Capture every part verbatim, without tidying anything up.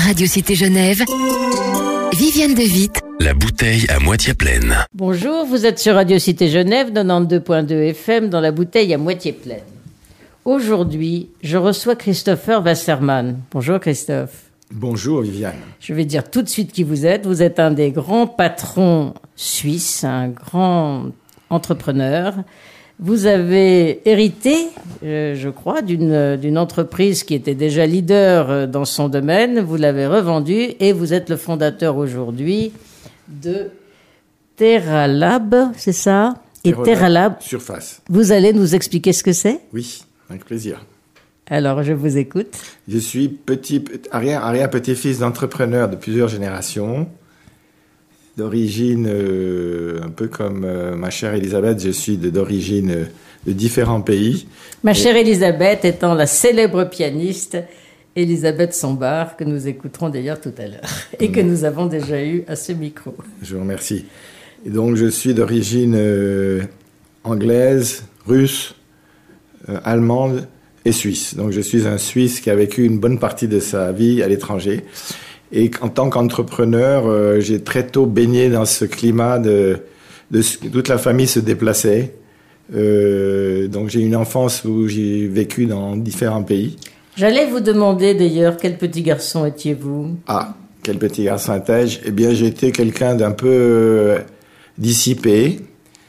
Radio Cité Genève, Viviane de Witt. La bouteille à moitié pleine. Bonjour, vous êtes sur Radio Cité Genève, quatre-vingt-douze point deux F M, dans la bouteille à moitié pleine. Aujourd'hui, je reçois Christopher Wasserman. Bonjour Christophe. Bonjour Viviane. Je vais dire tout de suite qui vous êtes. Vous êtes un des grands patrons suisses, un grand entrepreneur. Vous avez hérité, euh, je crois, d'une, d'une entreprise qui était déjà leader dans son domaine. Vous l'avez revendue et vous êtes le fondateur aujourd'hui de TerraLab, c'est ça ? Et TerraLab Surface. Vous allez nous expliquer ce que c'est ? Oui, avec plaisir. Alors, je vous écoute. Je suis petit, arrière, arrière-petit-fils d'entrepreneurs de plusieurs générations. D'origine, euh, un peu comme euh, ma chère Elisabeth, je suis de, d'origine euh, de différents pays. Ma Et... chère Elisabeth étant la célèbre pianiste Elisabeth Sombart, que nous écouterons d'ailleurs tout à l'heure, et mmh. que nous avons déjà eu à ce micro. Je vous remercie. Et donc, je suis d'origine euh, anglaise, russe, euh, allemande et suisse. Donc, je suis un Suisse qui a vécu une bonne partie de sa vie à l'étranger. Et en tant qu'entrepreneur, euh, j'ai très tôt baigné dans ce climat de, de toute la famille se déplaçait. Euh, donc j'ai une enfance où j'ai vécu dans différents pays. J'allais vous demander d'ailleurs quel petit garçon étiez-vous ? Ah, quel petit garçon étais-je ? Eh bien, j'étais quelqu'un d'un peu euh, dissipé,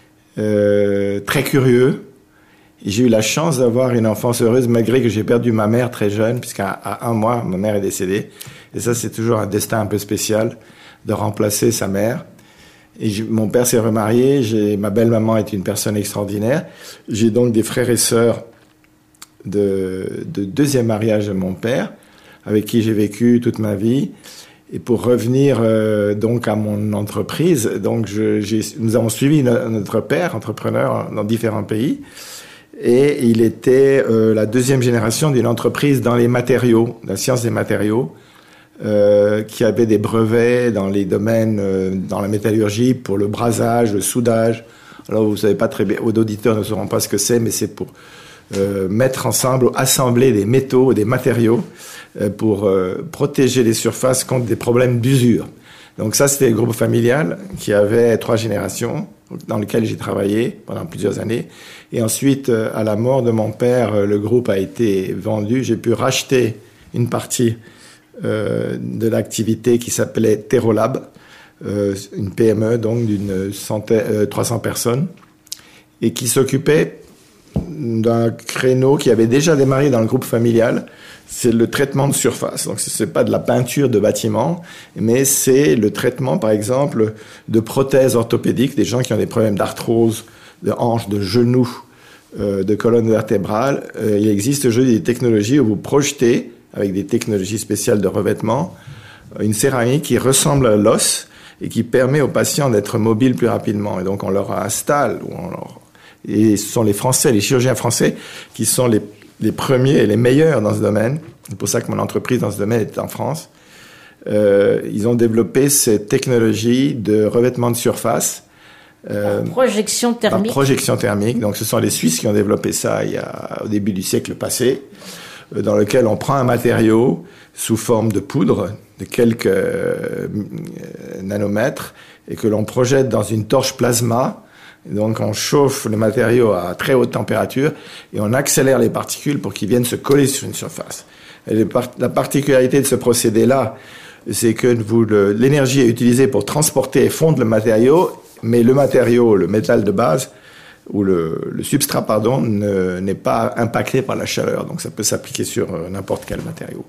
euh, très curieux. Et j'ai eu la chance d'avoir une enfance heureuse malgré que j'ai perdu ma mère très jeune, puisqu'à à un mois, ma mère est décédée. Et ça, c'est toujours un destin un peu spécial de remplacer sa mère. Et je, mon père s'est remarié. J'ai, ma belle-maman est une personne extraordinaire. J'ai donc des frères et sœurs de, de deuxième mariage de mon père, avec qui j'ai vécu toute ma vie. Et pour revenir euh, donc à mon entreprise, donc je, j'ai, nous avons suivi no, notre père, entrepreneur dans différents pays. Et il était euh, la deuxième génération d'une entreprise dans les matériaux, la science des matériaux, euh, qui avait des brevets dans les domaines, euh, dans la métallurgie, pour le brasage, le soudage. Alors, vous savez pas très bien, aux auditeurs ne sauront pas ce que c'est, mais c'est pour euh, mettre ensemble, assembler des métaux, des matériaux, euh, pour euh, protéger les surfaces contre des problèmes d'usure. Donc ça, c'était le groupe familial qui avait trois générations, dans lequel j'ai travaillé pendant plusieurs années. Et ensuite, à la mort de mon père, le groupe a été vendu. J'ai pu racheter une partie euh, de l'activité qui s'appelait TerraLab, euh, une P M E donc d'une centaine, euh, trois cents personnes, et qui s'occupait d'un créneau qui avait déjà démarré dans le groupe familial. C'est le traitement de surface. Donc, ce n'est pas de la peinture de bâtiments, mais c'est le traitement, par exemple, de prothèses orthopédiques, des gens qui ont des problèmes d'arthrose, de hanches, de genoux, euh, de colonne vertébrale. Euh, il existe aujourd'hui des technologies où vous projetez, avec des technologies spéciales de revêtement, une céramique qui ressemble à l'os et qui permet aux patients d'être mobiles plus rapidement. Et donc, on leur installe, ou on leur... et ce sont les Français, les chirurgiens français, qui sont les les premiers et les meilleurs dans ce domaine. C'est pour ça que mon entreprise dans ce domaine est en France. Euh, ils ont développé cette technologie de revêtement de surface. Euh, projection thermique. Projection thermique. Donc, ce sont les Suisses qui ont développé ça il y a, au début du siècle passé, euh, dans lequel on prend un matériau sous forme de poudre de quelques euh, nanomètres et que l'on projette dans une torche plasma. Donc, on chauffe le matériau à très haute température et on accélère les particules pour qu'ils viennent se coller sur une surface. Et les par- la particularité de ce procédé-là, c'est que vous, le, l'énergie est utilisée pour transporter et fondre le matériau, mais le matériau, le métal de base, ou le, le substrat, pardon, ne, n'est pas impacté par la chaleur. Donc, ça peut s'appliquer sur n'importe quel matériau.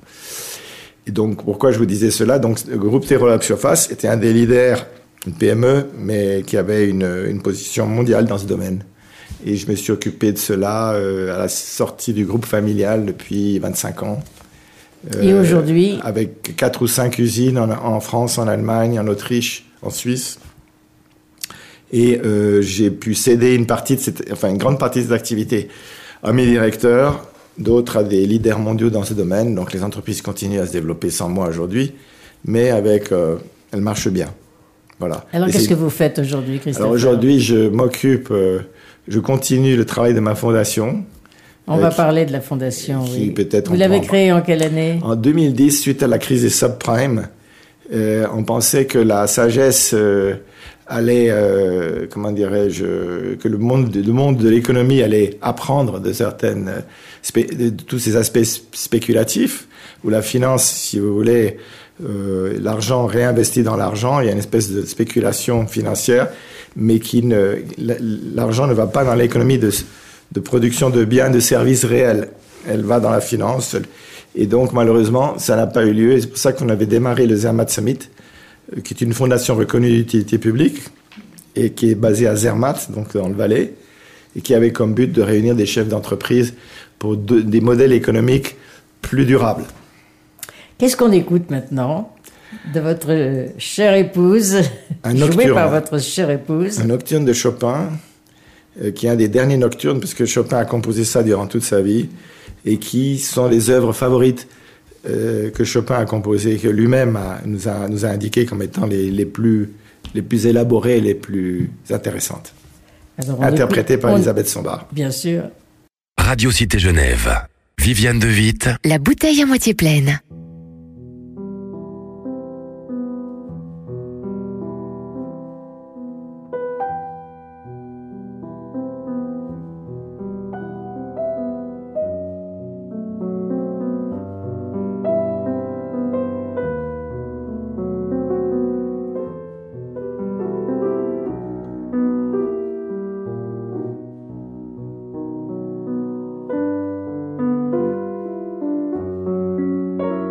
Et donc, pourquoi je vous disais cela ? Donc, le groupe TerraLab Surface était un des leaders, une P M E, mais qui avait une, une position mondiale dans ce domaine. Et je me suis occupé de cela euh, à la sortie du groupe familial depuis vingt-cinq ans. Euh, Et aujourd'hui ? Avec quatre ou cinq usines en, en France, en Allemagne, en Autriche, en Suisse. Et euh, j'ai pu céder une partie de cette, enfin une grande partie de cette activité à mes directeurs, d'autres à des leaders mondiaux dans ce domaine. Donc les entreprises continuent à se développer sans moi aujourd'hui, mais avec, euh, elles marchent bien. Voilà. Alors, et qu'est-ce c'est... que vous faites aujourd'hui, Christophe ? Alors, aujourd'hui, je m'occupe, euh, je continue le travail de ma fondation. On va parler de la fondation, qui oui. peut-être Vous on l'avez prend- créée en quelle année? En deux mille dix, suite à la crise des subprimes, euh, on pensait que la sagesse euh, allait, euh, comment dirais-je, que le monde, le monde de l'économie allait apprendre de certaines, euh, spé- de tous ces aspects sp- spéculatifs, où la finance, si vous voulez, euh, l'argent réinvesti dans l'argent, il y a une espèce de spéculation financière, mais qui ne, l'argent ne va pas dans l'économie de, de production de biens, de services réels. Elle va dans la finance. Et donc, malheureusement, ça n'a pas eu lieu. Et c'est pour ça qu'on avait démarré le Zermatt Summit, euh, qui est une fondation reconnue d'utilité publique et qui est basée à Zermatt, donc dans le Valais, et qui avait comme but de réunir des chefs d'entreprise pour de- des modèles économiques plus durables. Qu'est-ce qu'on écoute maintenant de votre euh, chère épouse, Un joué nocturne. par votre chère épouse? Un nocturne de Chopin, euh, qui est un des derniers nocturnes, parce que Chopin a composé ça durant toute sa vie, et qui sont les œuvres favorites euh, que Chopin a composées, que lui-même a- nous, a, nous a indiquées comme étant les, les, plus, les plus élaborées et les plus intéressantes. Alors, on Interprétées écoute- par on- Elisabeth Sombart. Bien sûr. Radio Cité Genève. Viviane de Witt. La bouteille à moitié pleine. Thank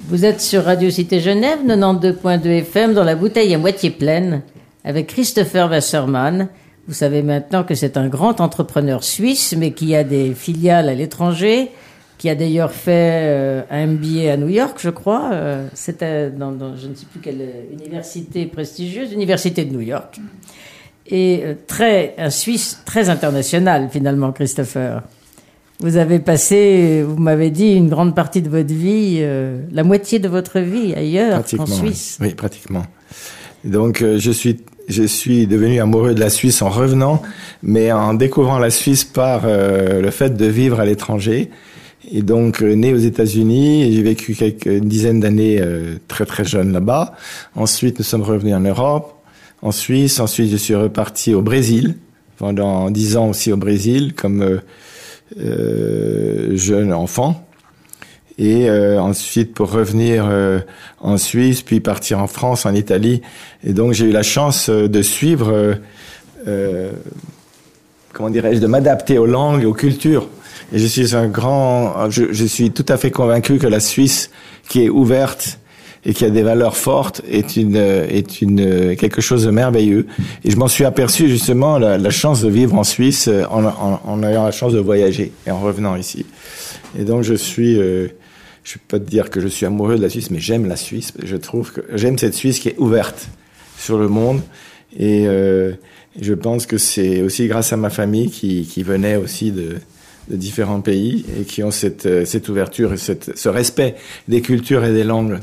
Vous êtes sur Radio Cité Genève, quatre-vingt-douze point deux F M, dans la bouteille à moitié pleine, avec Christopher Wassermann. Vous savez maintenant que c'est un grand entrepreneur suisse, mais qui a des filiales à l'étranger, qui a d'ailleurs fait euh, un M B A à New York, je crois. Euh, C'était dans, dans je ne sais plus quelle université prestigieuse, université de New York. Et euh, très, un Suisse très international, finalement, Christopher. Vous avez passé, vous m'avez dit, une grande partie de votre vie, euh, la moitié de votre vie ailleurs qu'en Suisse. Oui, pratiquement. Donc, euh, je suis, je suis devenu amoureux de la Suisse en revenant, mais en découvrant la Suisse par euh, le fait de vivre à l'étranger. Et donc, euh, né aux États-Unis, j'ai vécu quelques, une dizaine d'années euh, très très jeune là-bas. Ensuite, nous sommes revenus en Europe, en Suisse. Ensuite, je suis reparti au Brésil, pendant dix ans aussi au Brésil, comme... Euh, Euh, jeune enfant, et euh, ensuite pour revenir euh, en Suisse, puis partir en France, en Italie. Et donc j'ai eu la chance euh, de suivre, euh, euh, comment dirais-je, de m'adapter aux langues, aux cultures. Et je suis un grand, je, je suis tout à fait convaincu que la Suisse, qui est ouverte et qui a des valeurs fortes, est une est une quelque chose de merveilleux. Et je m'en suis aperçu justement la, la chance de vivre en Suisse en, en, en ayant la chance de voyager et en revenant ici. Et donc je suis, euh, je vais pas te dire que je suis amoureux de la Suisse, mais j'aime la Suisse. Je trouve que j'aime cette Suisse qui est ouverte sur le monde. Et euh, je pense que c'est aussi grâce à ma famille qui qui venait aussi de de différents pays et qui ont cette cette ouverture et cette, ce respect des cultures et des langues.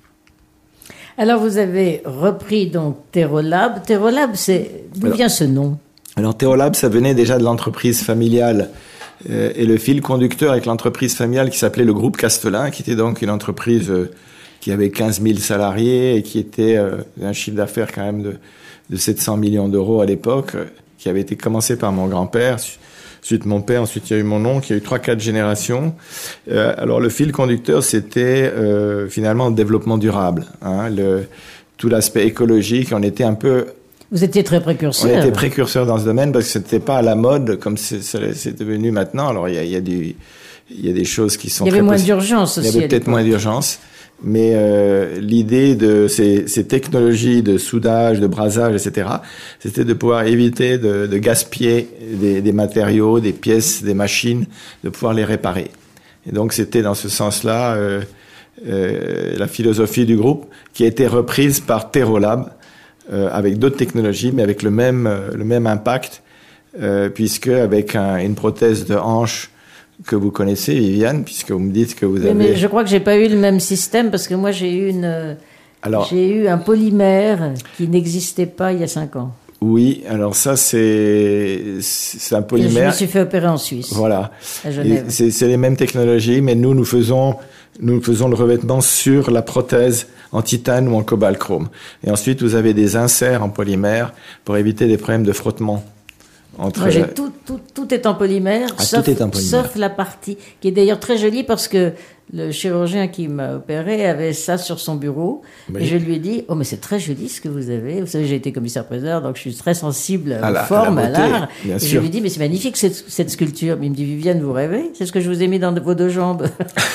Alors, vous avez repris donc Therolab. Therolab, c'est d'où vient ce nom? Alors, Therolab, ça venait déjà de l'entreprise familiale euh, et le fil conducteur avec l'entreprise familiale qui s'appelait le groupe Castelin, qui était donc une entreprise euh, qui avait quinze mille salariés et qui était euh, un chiffre d'affaires quand même de, de sept cents millions d'euros à l'époque, euh, qui avait été commencé par mon grand-père, ensuite mon père, ensuite il y a eu mon oncle, il y a eu trois, quatre générations. Euh, alors le fil conducteur, c'était euh, finalement le développement durable, hein, le, tout l'aspect écologique. On était un peu... Vous étiez très précurseur. On était précurseur dans ce domaine parce que c'était pas à la mode comme c'est, c'est devenu maintenant. Alors il y a, il y a du, il y a des choses qui sont... Il y avait très moins possi- d'urgence aussi. Il y avait peut-être moins d'urgence. Mais euh, l'idée de ces, ces technologies de soudage, de brasage, et cetera, c'était de pouvoir éviter de, de gaspiller des, des matériaux, des pièces, des machines, de pouvoir les réparer. Et donc c'était dans ce sens-là euh, euh, la philosophie du groupe qui a été reprise par Therolab euh, avec d'autres technologies, mais avec le même le même impact, euh, puisque avec un, une prothèse de hanche que vous connaissez, Viviane, puisque vous me dites que vous oui, avez... Mais je crois que j'ai pas eu le même système parce que moi j'ai eu une, alors, j'ai eu un polymère qui n'existait pas il y a cinq ans. Oui, alors ça c'est c'est un polymère. Et je me suis fait opérer en Suisse. Voilà. À Genève. C'est, c'est les mêmes technologies, mais nous nous faisons nous faisons le revêtement sur la prothèse en titane ou en cobalt chrome. Et ensuite vous avez des inserts en polymère pour éviter des problèmes de frottement. Entre... Moi, j'ai tout, tout, tout est en polymère, ah, sauf, tout est en polymère, sauf la partie qui est d'ailleurs très jolie parce que le chirurgien qui m'a opéré avait ça sur son bureau. Oui. Et je lui ai dit, oh mais c'est très joli ce que vous avez. Vous savez, j'ai été commissaire-priseur, donc je suis très sensible à aux la, formes, à, à l'art. Bien et sûr. je lui ai dit, mais c'est magnifique cette, cette sculpture. Mais il me dit, Viviane, vous rêvez? C'est ce que je vous ai mis dans vos deux jambes.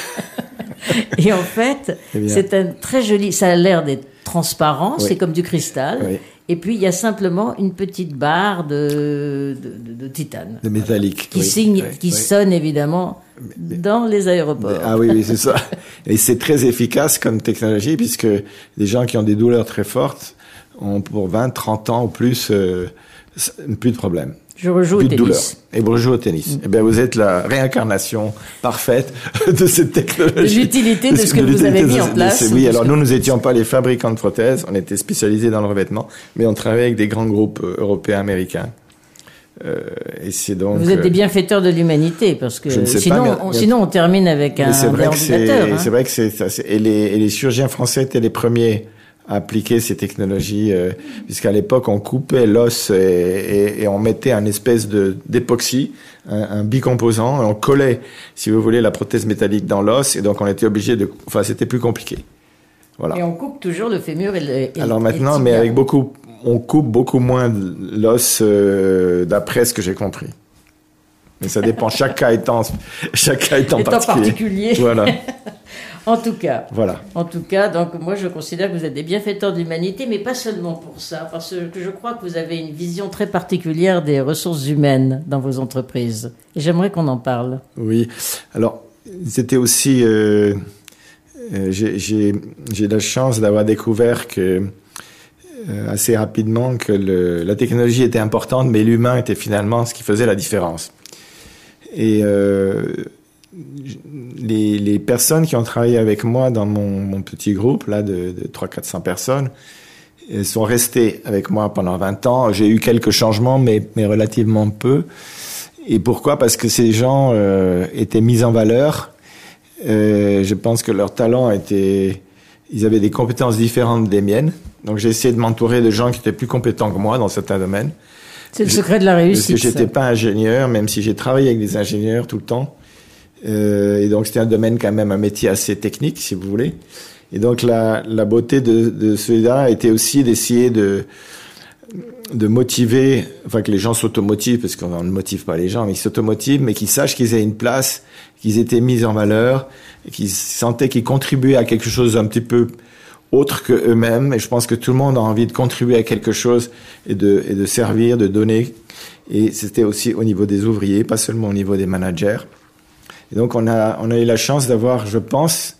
Et en fait, c'est un très joli, ça a l'air d'être transparent, oui. C'est comme du cristal. Oui. Et puis, il y a simplement une petite barre de, de, de, de titane. De métallique. Qui, oui, signe, oui, qui oui. sonne, évidemment, mais, dans les aéroports. Mais, ah oui, oui, c'est ça. Et c'est très efficace comme technologie, puisque les gens qui ont des douleurs très fortes ont pour vingt, trente ans ou plus, euh, plus de problèmes. Je rejoue plus au de tennis. Douleur. Et vous rejouez au tennis. Mm. Eh bien, vous êtes la réincarnation parfaite de cette technologie. De l'utilité de, de ce que de vous avez mis de, en place. De, oui, alors nous, nous n'étions pas les fabricants de prothèses, on était spécialisés dans le revêtement, mais on travaillait avec des grands groupes européens, américains. Euh, et c'est donc, vous êtes des bienfaiteurs de l'humanité, parce que sinon, pas, on, sinon on termine avec un ordinateur. C'est, hein. c'est vrai que c'est ça. Et les, et les chirurgiens français étaient les premiers à appliquer ces technologies, euh, puisqu'à l'époque, on coupait l'os et, et, et on mettait un espèce de, d'époxy, un, un bicomposant, et on collait, si vous voulez, la prothèse métallique dans l'os, et donc on était obligé de... Enfin, c'était plus compliqué. Voilà. Et on coupe toujours le fémur et le... Et Alors maintenant, et mais avec beaucoup... On coupe beaucoup moins l'os, euh, d'après ce que j'ai compris. Mais ça dépend, chaque cas étant, chaque cas étant, étant particulier. particulier. Voilà. En tout cas, Voilà. en tout cas, donc moi je considère que vous êtes des bienfaiteurs de l'humanité, mais pas seulement pour ça, parce que je crois que vous avez une vision très particulière des ressources humaines dans vos entreprises. Et j'aimerais qu'on en parle. Oui. Alors, c'était aussi... Euh, euh, j'ai, j'ai, j'ai la chance d'avoir découvert que euh, assez rapidement que le, la technologie était importante, mais l'humain était finalement ce qui faisait la différence. Et euh, les, les personnes qui ont travaillé avec moi dans mon, mon petit groupe là de, de trois cents à quatre cents personnes sont restées avec moi pendant vingt ans. J'ai eu quelques changements, mais, mais relativement peu. Et pourquoi ? Parce que ces gens euh, étaient mis en valeur. Euh, je pense que leur talent était... Ils avaient des compétences différentes des miennes. Donc j'ai essayé de m'entourer de gens qui étaient plus compétents que moi dans certains domaines. C'est le secret de la réussite. Parce que j'étais pas ingénieur, même si j'ai travaillé avec des ingénieurs tout le temps. Euh, et donc c'était un domaine quand même, un métier assez technique, si vous voulez. Et donc la, la beauté de, de celui-là était aussi d'essayer de, de motiver, enfin que les gens s'automotivent, parce qu'on ne motive pas les gens, mais qu'ils s'automotivent, mais qu'ils sachent qu'ils aient une place, qu'ils étaient mis en valeur, et qu'ils sentaient qu'ils contribuaient à quelque chose un petit peu autre que eux-mêmes. Et je pense que tout le monde a envie de contribuer à quelque chose et de, et de servir, de donner. Et c'était aussi au niveau des ouvriers, pas seulement au niveau des managers. Et donc on a, on a eu la chance d'avoir, je pense,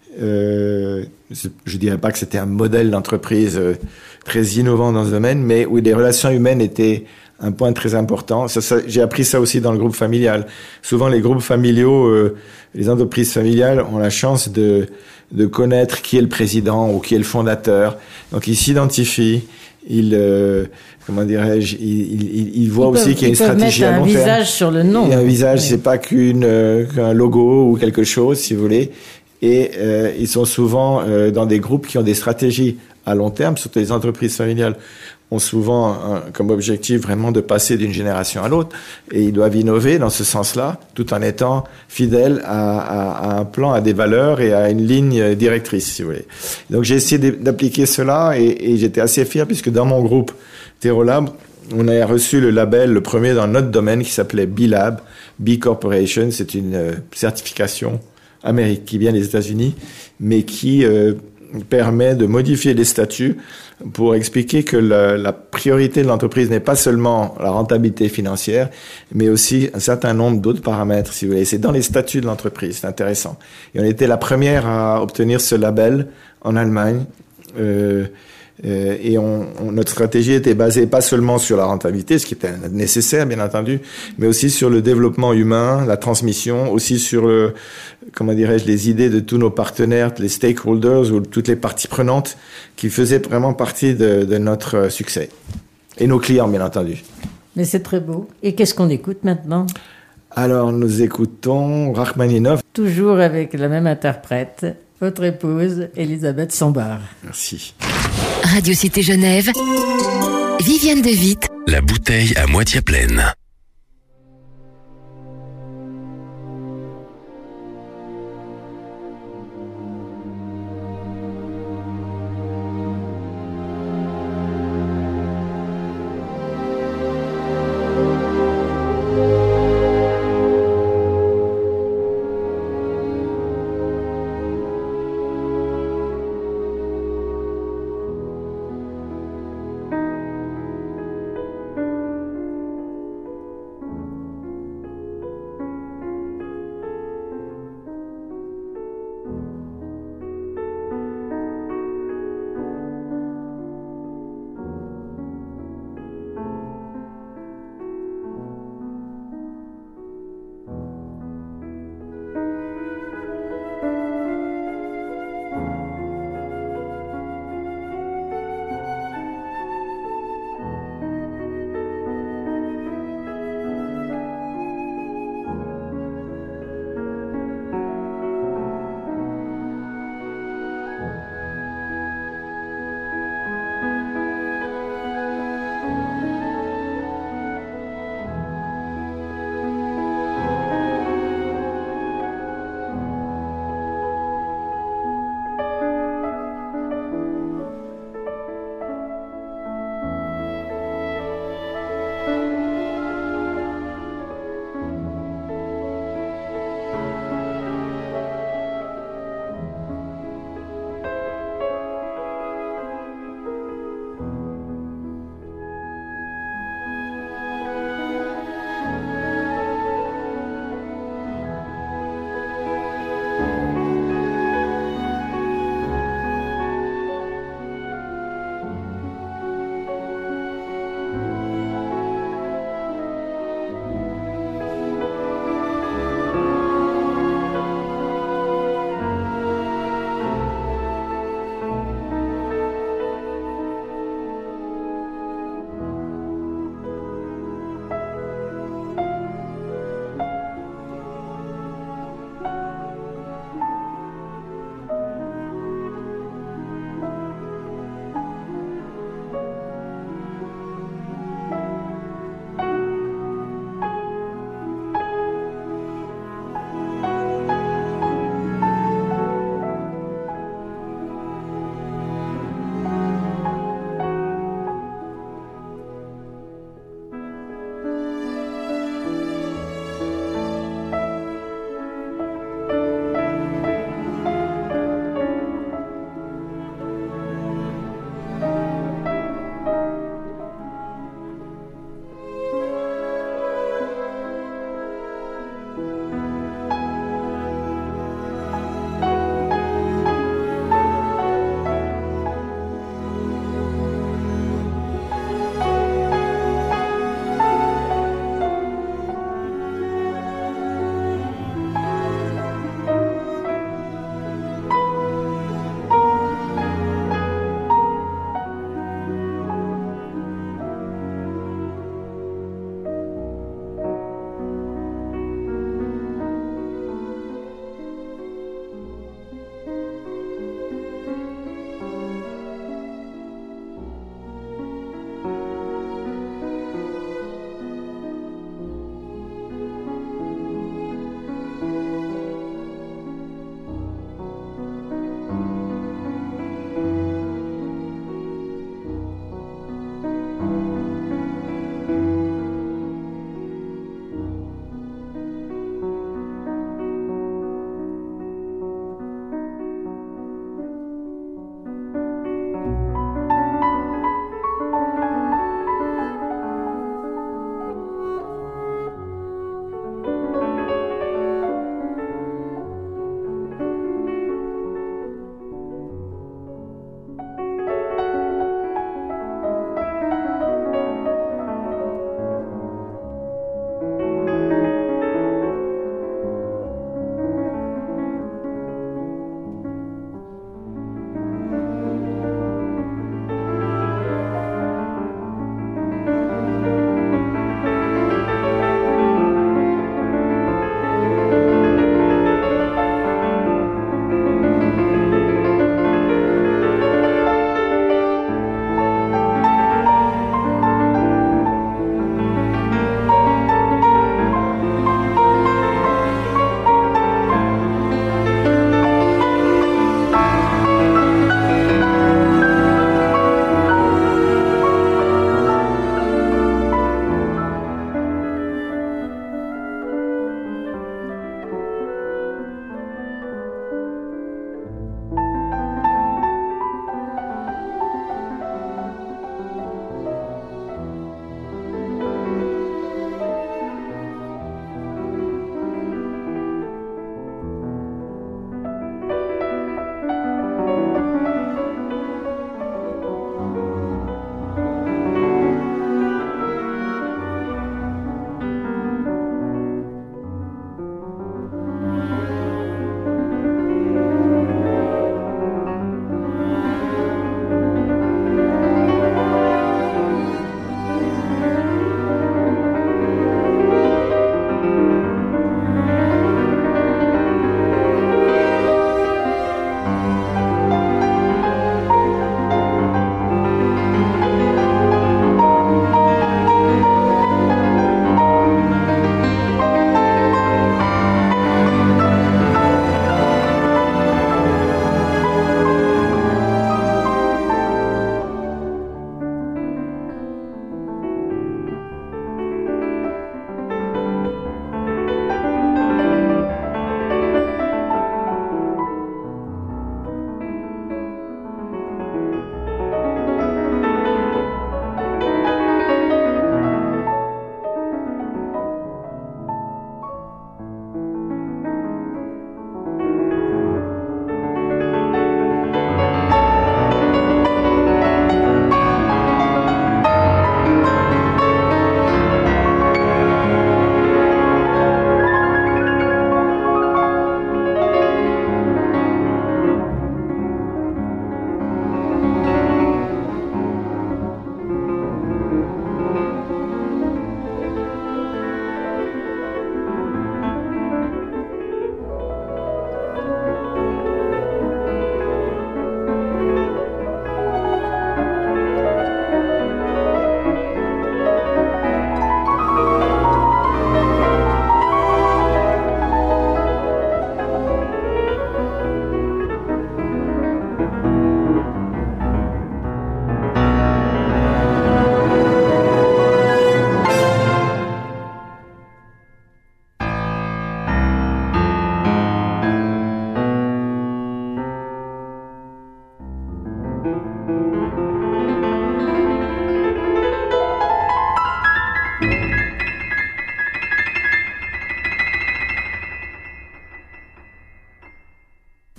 euh, je dirais pas que c'était un modèle d'entreprise euh, très innovant dans ce domaine, mais où les relations humaines étaient un point très important. Ça, ça, j'ai appris ça aussi dans le groupe familial. Souvent, les groupes familiaux, euh, les entreprises familiales ont la chance de, de connaître qui est le président ou qui est le fondateur. Donc, ils s'identifient, ils, euh, comment dirais-je, ils, ils, ils voient ils aussi peuvent, qu'il y a une stratégie à long terme. Ils peuvent mettre un visage sur le nom. Et un visage, oui. C'est pas qu'une, euh, qu'un logo ou quelque chose, si vous voulez. Et euh, ils sont souvent euh, dans des groupes qui ont des stratégies à long terme, surtout les entreprises familiales ont souvent un, comme objectif vraiment de passer d'une génération à l'autre, et ils doivent innover dans ce sens-là, tout en étant fidèles à, à, à un plan, à des valeurs et à une ligne directrice, si vous voulez. Donc j'ai essayé d'appliquer cela, et, et j'étais assez fier, puisque dans mon groupe Terolab, on a reçu le label, le premier dans notre domaine, qui s'appelait B Lab, B Corporation. C'est une euh, certification américaine qui vient des États-Unis, mais qui euh, permet de modifier les statuts pour expliquer que la, la priorité de l'entreprise n'est pas seulement la rentabilité financière, mais aussi un certain nombre d'autres paramètres, si vous voulez. C'est dans les statuts de l'entreprise, c'est intéressant. Et on était la première à obtenir ce label en Allemagne. Euh, Euh, et on, on, notre stratégie était basée pas seulement sur la rentabilité, ce qui était nécessaire bien entendu, mais aussi sur le développement humain, la transmission, aussi sur le, comment dirais-je, les idées de tous nos partenaires, les stakeholders ou toutes les parties prenantes qui faisaient vraiment partie de, de notre succès. Et nos clients bien entendu. Mais c'est très beau. Et qu'est-ce qu'on écoute maintenant ? Alors nous écoutons Rachmaninov. Toujours avec la même interprète, votre épouse Elisabeth Sombart. Merci. Radio Cité Genève, Viviane de Witt. La bouteille à moitié pleine.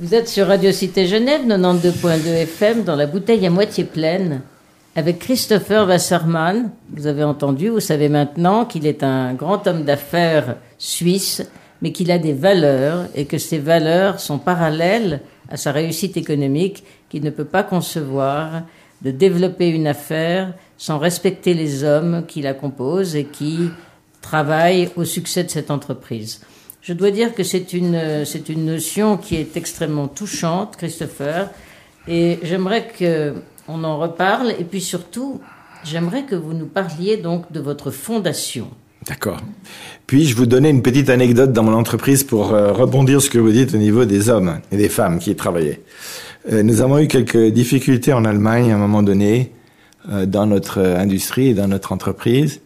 Vous êtes sur Radio Cité Genève, quatre-vingt-douze point deux F M, dans la bouteille à moitié pleine, avec Christopher Wassermann. Vous avez entendu, vous savez maintenant qu'il est un grand homme d'affaires suisse, mais qu'il a des valeurs et que ces valeurs sont parallèles à sa réussite économique, qu'il ne peut pas concevoir de développer une affaire sans respecter les hommes qui la composent et qui travaillent au succès de cette entreprise. Je dois dire que c'est une, c'est une notion qui est extrêmement touchante, Christopher, et j'aimerais qu'on en reparle, et puis surtout, j'aimerais que vous nous parliez donc de votre fondation. D'accord. Puis-je vous donner une petite anecdote dans mon entreprise pour euh, rebondir sur ce que vous dites au niveau des hommes et des femmes qui y travaillaient. Euh, nous avons eu quelques difficultés en Allemagne à un moment donné, euh, dans notre industrie et dans notre entreprise,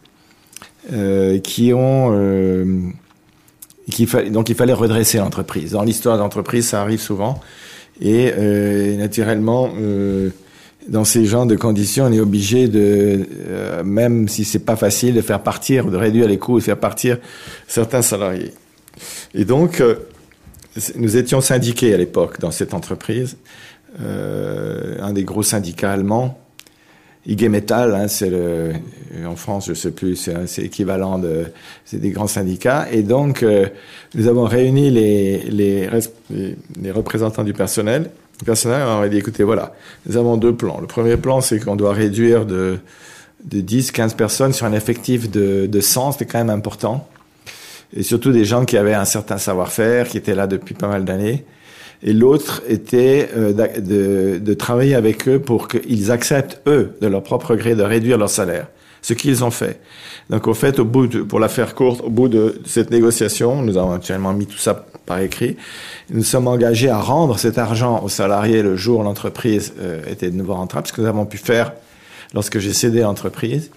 euh, qui ont... Euh, Qu'il fa- donc il fallait redresser l'entreprise. Dans l'histoire de l'entreprise, ça arrive souvent. Et euh, naturellement, euh, dans ces genres de conditions, on est obligé de, euh, même si c'est pas facile, de faire partir, de réduire les coûts, de faire partir certains salariés. Et donc, euh, nous étions syndiqués à l'époque dans cette entreprise. Euh, un des gros syndicats allemands, I G Metall, hein, c'est le, en France, je sais plus, c'est, c'est équivalent de, c'est des grands syndicats. Et donc, euh, nous avons réuni les, les, les, les représentants du personnel. Le personnel, on a dit, écoutez, voilà, nous avons deux plans. Le premier plan, c'est qu'on doit réduire de, de dix, quinze personnes sur un effectif de, de cent, c'était quand même important. Et surtout des gens qui avaient un certain savoir-faire, qui étaient là depuis pas mal d'années. Et l'autre était euh, de, de travailler avec eux pour qu'ils acceptent, eux, de leur propre gré, de réduire leur salaire. Ce qu'ils ont fait. Donc, au fait, au bout de, pour la faire courte, au bout de cette négociation, nous avons actuellement mis tout ça par écrit, nous sommes engagés à rendre cet argent aux salariés le jour où l'entreprise euh, était de nouveau rentable, ce que nous avons pu faire lorsque j'ai cédé l'entreprise.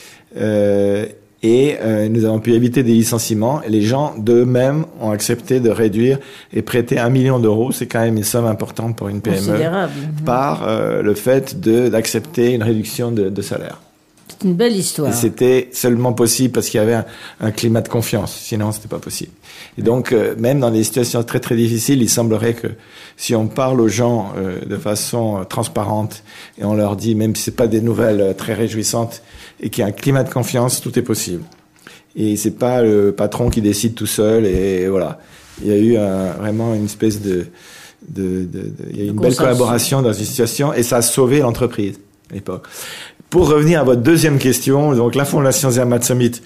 Euh, Et euh, nous avons pu éviter des licenciements. Et les gens d'eux-mêmes ont accepté de réduire et prêter un million d'euros. C'est quand même une somme importante pour une P M E. Considérable. Par euh, le fait de, d'accepter une réduction de, de salaire. C'est une belle histoire. Et c'était seulement possible parce qu'il y avait un, un climat de confiance. Sinon, c'était pas possible. Et donc, euh, même dans des situations très très difficiles, il semblerait que si on parle aux gens euh, de façon euh, transparente et on leur dit, même si c'est pas des nouvelles euh, très réjouissantes, et qu'il y a un climat de confiance, tout est possible. Et c'est pas le patron qui décide tout seul. Et voilà, il y a eu un, vraiment une espèce de, de, de, de il y a eu une belle collaboration dans une situation, et ça a sauvé l'entreprise à l'époque. Pour revenir à votre deuxième question, donc la Fondation Zermatt Summit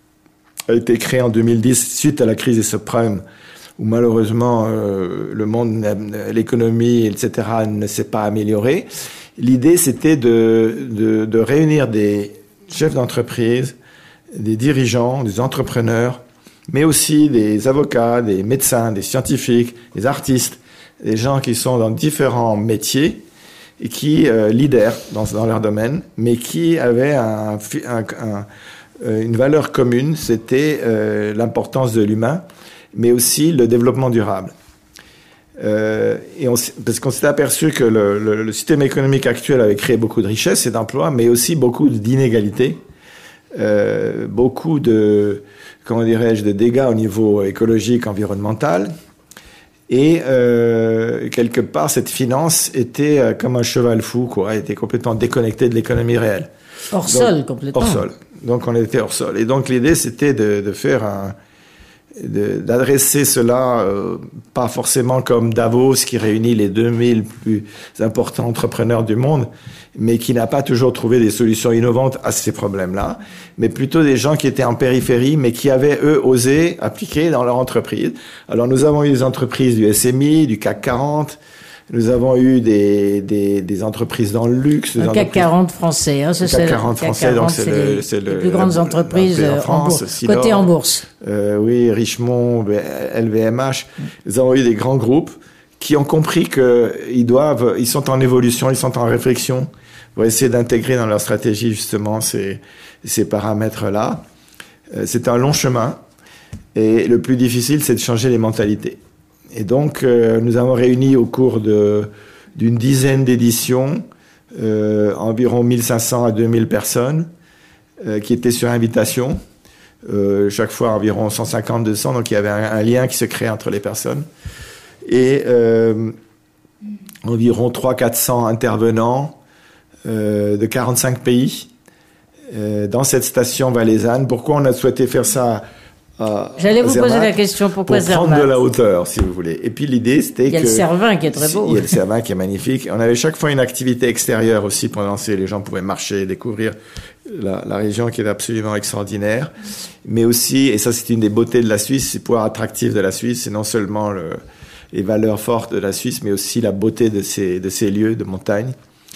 a été créée en deux mille dix suite à la crise des subprimes, où malheureusement euh, le monde, l'économie, et cetera ne s'est pas amélioré. L'idée, c'était de, de, de réunir des chefs d'entreprise, des dirigeants, des entrepreneurs, mais aussi des avocats, des médecins, des scientifiques, des artistes, des gens qui sont dans différents métiers et qui euh, leaders dans, dans leur domaine, mais qui avaient un, un, un, une valeur commune, c'était euh, l'importance de l'humain, mais aussi le développement durable. Euh, et on, parce qu'on s'est aperçu que le, le, le système économique actuel avait créé beaucoup de richesses et d'emplois, mais aussi beaucoup d'inégalités, euh, beaucoup de, comment dirais-je, de dégâts au niveau écologique, environnemental. Et euh, quelque part, cette finance était euh, comme un cheval fou, quoi, était complètement déconnectée de l'économie réelle. Hors donc, sol, complètement. Hors sol. Donc on était hors sol. Et donc l'idée, c'était de, de faire un De, d'adresser cela, euh, pas forcément comme Davos, qui réunit les deux mille plus importants entrepreneurs du monde, mais qui n'a pas toujours trouvé des solutions innovantes à ces problèmes-là, mais plutôt des gens qui étaient en périphérie, mais qui avaient, eux, osé appliquer dans leur entreprise. Alors, nous avons eu des entreprises du S M I, du C A C quarante, nous avons eu des, des, des entreprises dans le luxe. Un C A C quarante français. Hein, c'est C A C quarante français, donc c'est, c'est, le, les, c'est les le, plus grandes la, entreprises en France, en bourse, cotées en bourse. Euh, oui, Richemont, L V M H. Nous avons eu des grands groupes qui ont compris qu'ils doivent, ils sont en évolution, ils sont en réflexion pour essayer d'intégrer dans leur stratégie justement ces, ces paramètres-là. Euh, c'est un long chemin et le plus difficile, c'est de changer les mentalités. Et donc, euh, nous avons réuni au cours de, d'une dizaine d'éditions euh, environ mille cinq cents à deux mille personnes euh, qui étaient sur invitation. Euh, chaque fois environ cent cinquante à deux cents, donc il y avait un, un lien qui se créait entre les personnes. Et euh, environ trois cents à quatre cents intervenants euh, de quarante-cinq pays euh, dans cette station valaisanne. Pourquoi on a souhaité faire ça à, J'allais à vous Zermatt? poser la question, pourquoi Pour prendre Zermatt? de la hauteur, si vous voulez. Et puis l'idée, c'était que... Il y a le Cervin qui est très beau. Il y a le Cervin qui est magnifique. On avait chaque fois une activité extérieure aussi pour lancer. Les gens pouvaient marcher, découvrir la, la région qui est absolument extraordinaire. Mais aussi, et ça c'est une des beautés de la Suisse, c'est le pouvoir attractif de la Suisse, c'est non seulement le, les valeurs fortes de la Suisse, mais aussi la beauté de ces, de ces lieux de montagne.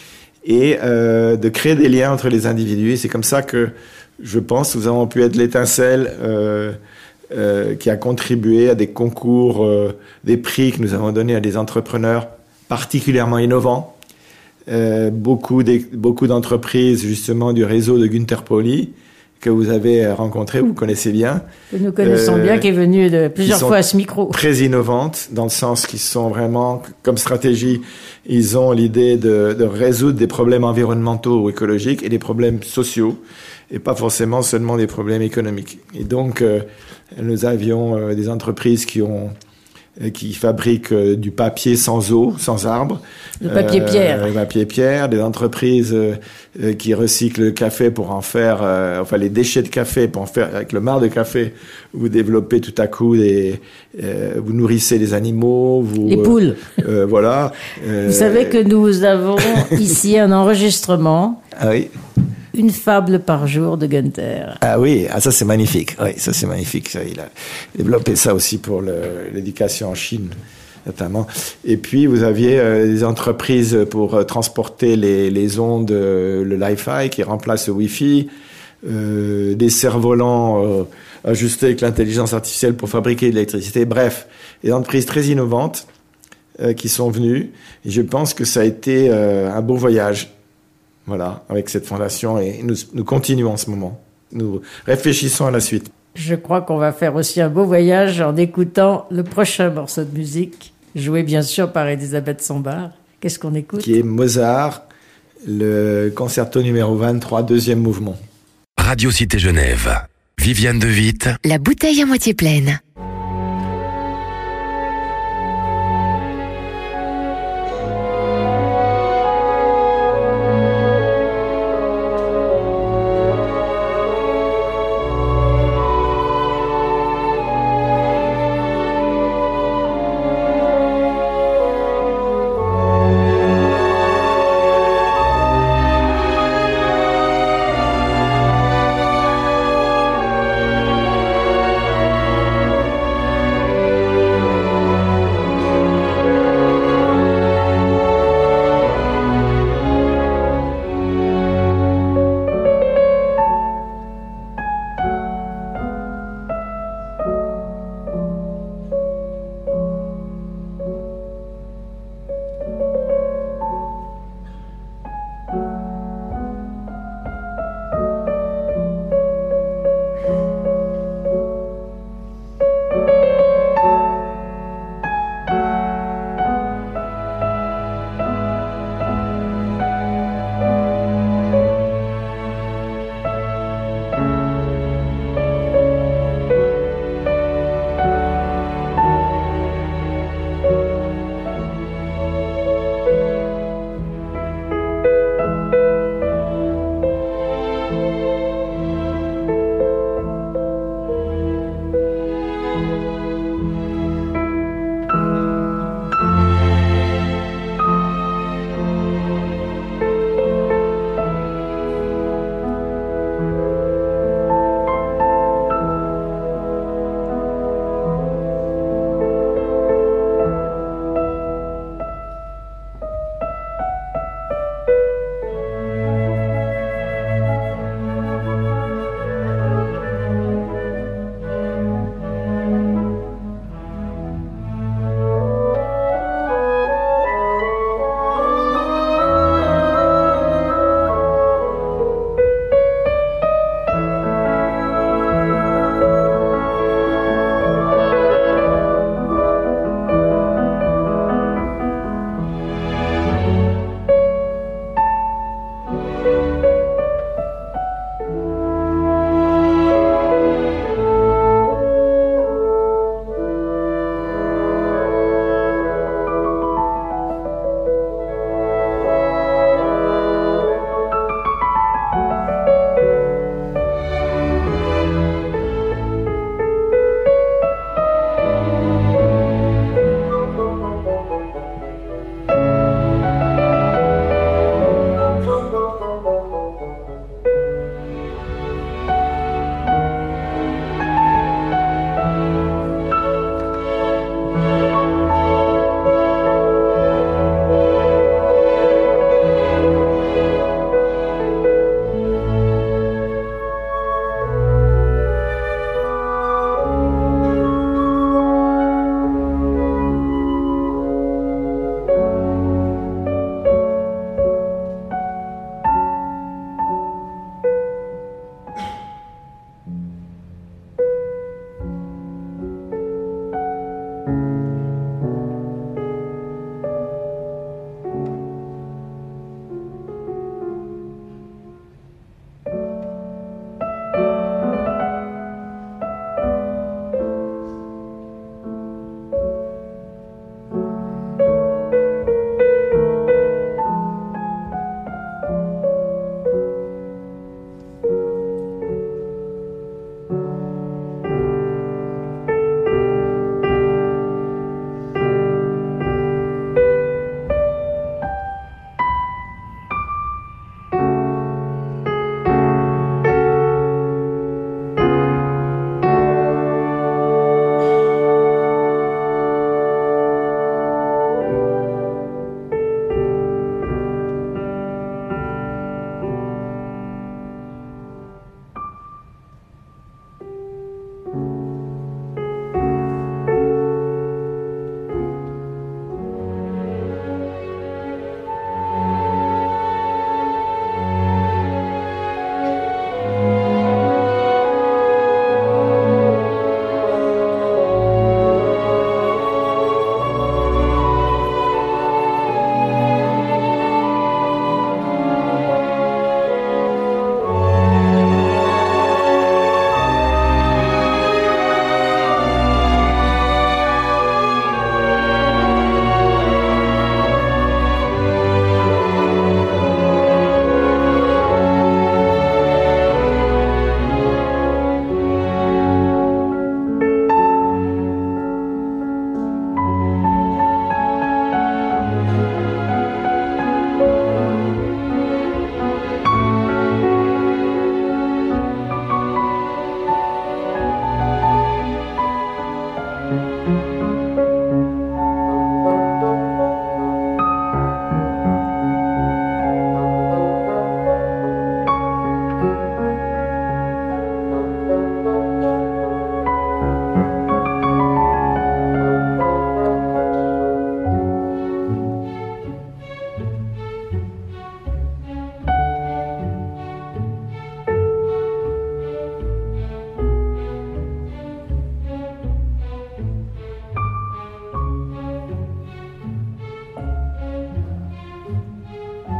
Et euh, de créer des liens entre les individus. Et c'est comme ça que, je pense, nous avons pu être l'étincelle euh, euh, qui a contribué à des concours, euh, des prix que nous avons donnés à des entrepreneurs particulièrement innovants. Euh, beaucoup, des, beaucoup d'entreprises, justement, du réseau de Günther Pauli, que vous avez rencontré, vous connaissez bien. Que nous connaissons euh, bien, qui est venu de plusieurs fois à ce micro. Très innovantes, dans le sens qu'ils sont vraiment, comme stratégie, ils ont l'idée de, de résoudre des problèmes environnementaux ou écologiques et des problèmes sociaux, et pas forcément seulement des problèmes économiques. Et donc, euh, nous avions euh, des entreprises qui ont qui fabriquent euh, du papier sans eau, sans arbre. Le papier pierre. Euh, le papier pierre, des entreprises euh, euh, qui recyclent le café pour en faire, euh, enfin les déchets de café pour en faire, avec le marc de café, vous développez tout à coup des, euh, vous nourrissez des animaux, vous... Les poules. Euh, euh, voilà. Euh, Vous savez que nous avons ici un enregistrement. Ah oui. Une fable par jour de Günther. Ah oui, ah ça c'est magnifique. Oui, ça c'est magnifique. Ça, il a développé ça aussi pour le, l'éducation en Chine, notamment. Et puis vous aviez euh, des entreprises pour euh, transporter les, les ondes, euh, le Li-Fi qui remplace le Wi-Fi, euh, des cerfs-volants euh, ajustés avec l'intelligence artificielle pour fabriquer de l'électricité. Bref, des entreprises très innovantes euh, qui sont venues. Et je pense que ça a été euh, un beau voyage. Voilà, avec cette fondation, et nous, nous continuons en ce moment. Nous réfléchissons à la suite. Je crois qu'on va faire aussi un beau voyage en écoutant le prochain morceau de musique, joué bien sûr par Elisabeth Sombart. Qu'est-ce qu'on écoute? Qui est Mozart, le concerto numéro vingt-trois, deuxième mouvement. Radio Cité Genève, Viviane de Witt. La bouteille à moitié pleine. Thank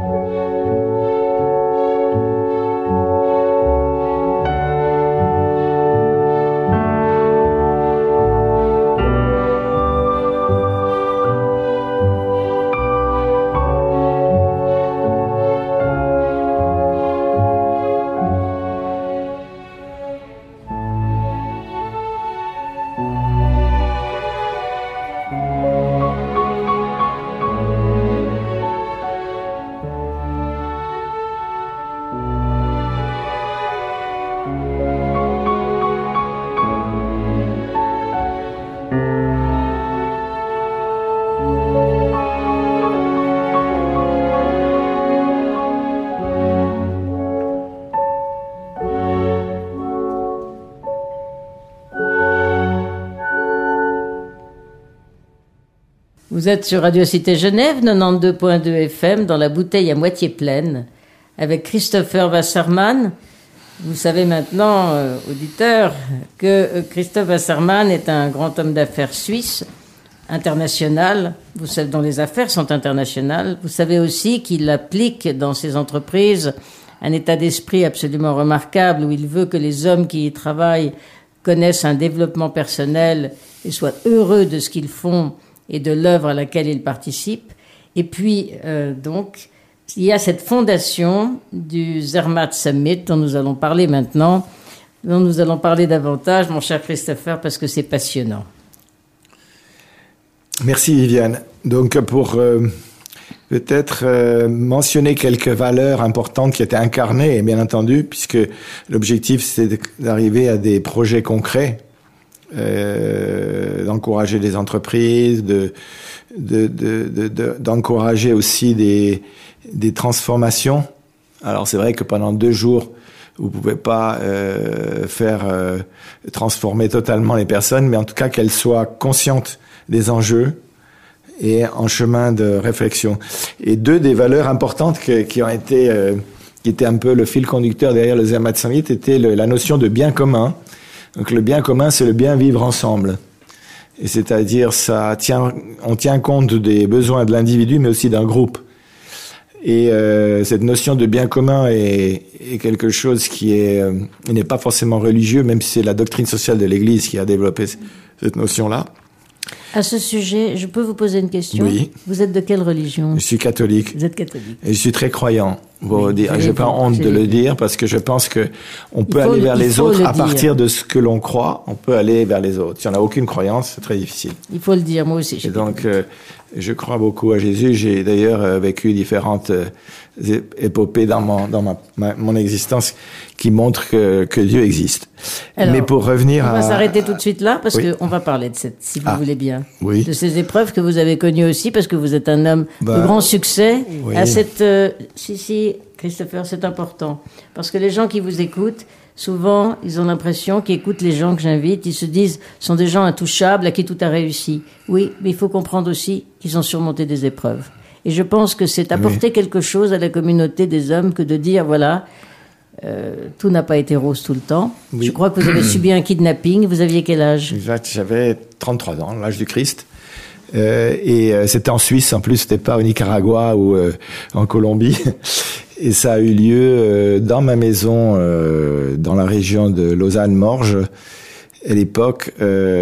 Vous êtes sur Radio Cité Genève, quatre-vingt-douze point deux F M, dans la bouteille à moitié pleine, avec Christopher Wasserman. Vous savez maintenant, euh, auditeurs, que euh, Christophe Wasserman est un grand homme d'affaires suisse, international, vous savez, dont les affaires sont internationales. Vous savez aussi qu'il applique dans ses entreprises un état d'esprit absolument remarquable, où il veut que les hommes qui y travaillent connaissent un développement personnel et soient heureux de ce qu'ils font et de l'œuvre à laquelle ils participent. Et puis, euh, donc, il y a cette fondation du Zermatt Summit dont nous allons parler maintenant, dont nous allons parler davantage, mon cher Christopher, parce que c'est passionnant. Merci Viviane. Donc, pour euh, peut-être euh, mentionner quelques valeurs importantes qui étaient incarnées, et bien entendu, puisque l'objectif, c'est d'arriver à des projets concrets, Euh, d'encourager des entreprises, de, de, de, de, de, d'encourager aussi des, des transformations. Alors c'est vrai que pendant deux jours, vous pouvez pas euh, faire euh, transformer totalement les personnes, mais en tout cas qu'elles soient conscientes des enjeux et en chemin de réflexion. Et deux des valeurs importantes que, qui ont été, euh, qui étaient un peu le fil conducteur derrière le Zermatt Summit, était le, la notion de bien commun. Donc le bien commun, c'est le bien vivre ensemble. Et c'est-à-dire, ça tient, on tient compte des besoins de l'individu, mais aussi d'un groupe. Et euh, cette notion de bien commun est, est quelque chose qui est, euh, n'est pas forcément religieux, même si c'est la doctrine sociale de l'Église qui a développé cette notion-là. À ce sujet, je peux vous poser une question ? Oui. Vous êtes de quelle religion ? Je suis catholique. Vous êtes catholique. Et je suis très croyant. Bon, Oui, dire, j'ai j'ai pas vu, honte j'ai de le vu. dire parce que je pense que on peut faut aller le- vers il les faut autres le à dire. partir de ce que l'on croit. On peut aller vers les autres. Si on n'a aucune croyance, c'est très difficile. Il faut le dire, moi aussi. je Et suis donc, catholique. euh, je crois beaucoup à Jésus. J'ai d'ailleurs euh, vécu différentes euh, é- épopées dans mon dans ma, ma- mon existence qui montrent que que Dieu existe. Alors, Mais pour revenir on à va s'arrêter tout de suite là, parce Oui. qu'on va parler de cette, si vous Ah. voulez bien, Oui. de ces épreuves que vous avez connues aussi, parce que vous êtes un homme Bah, de grand succès. oui. À cette, euh, si, si, Christopher, c'est important. Parce que les gens qui vous écoutent, souvent, ils ont l'impression qu'ils écoutent les gens que j'invite, ils se disent, ce sont des gens intouchables, à qui tout a réussi. Oui, mais il faut comprendre aussi qu'ils ont surmonté des épreuves. Et je pense que c'est apporter Oui. quelque chose à la communauté des hommes que de dire, voilà, euh, tout n'a pas été rose tout le temps. Oui. Je crois que vous avez subi un kidnapping. Vous aviez quel âge ? Exact, j'avais trente-trois ans, l'âge du Christ. Euh, et euh, c'était en Suisse, en plus, c'était pas au Nicaragua ou euh, en Colombie. Et ça a eu lieu euh, dans ma maison, euh, dans la région de Lausanne-Morges. À l'époque,